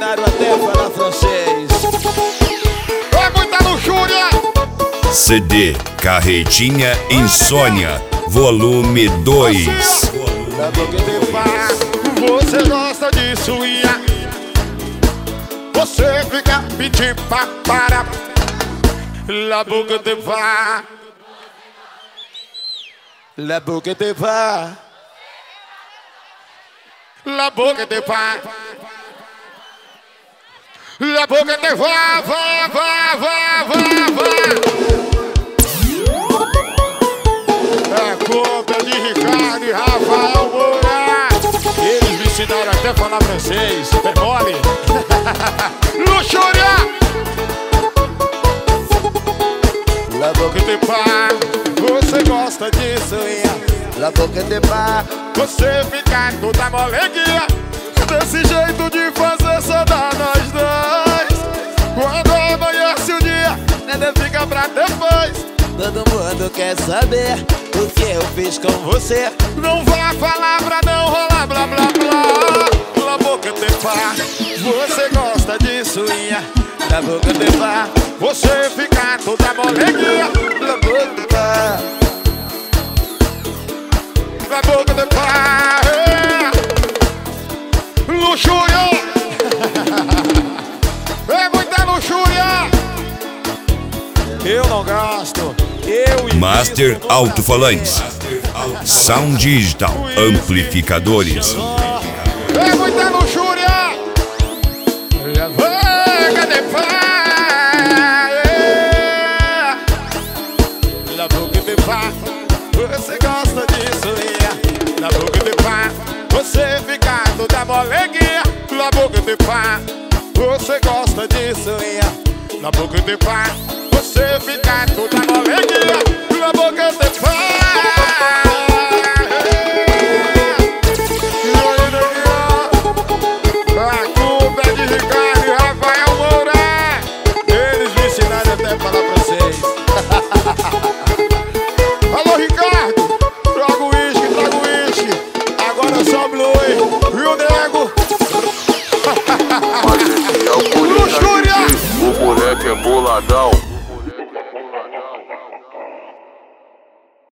ensinaram até a falar francês. É muita luxúria. CD Carretinha Insônia, volume 2. La boca de pá, você gosta de suinha. Você fica pedindo para. La boca de pá. La boca de pá. La boca de pá. La boca de vá. É culpa de Ricardo e Rafael Moura. Eles me ensinaram até a falar francês. É mole? Luxúria. La boca De pá, você gosta de suinha. La boca de pá. Você fica toda moleguinha. Desse jeito de fazer só dá nós dois. Quando amanhece o dia, nada fica pra depois. Todo mundo quer saber o que eu fiz com você. Não vá falar pra não rolar blá blá blá. La boca de pá, você gosta de suinha. La boca de pá. Você fica toda moleguinha. La boca de pá. La boca de pá. Luxúria. É muita luxúria. Eu não gasto. Master Alto-Falantes, Sound Digital, amplificadores. É muita luxúria. La boca de pá. La boca de pá. Você gosta disso, ia. La boca de pá. Você fica toda moleguinha. La boca de pá. Você gosta disso, ia. La boca de pá. Você fica toda moleguinha. La boca de pá. A culpa é de Ricardo e Rafael Moura. Eles me ensinaram até a falar francês. Alô, Ricardo, traga o uísque. Agora só Blue e o nego. Luxúria! O moleque é boladão.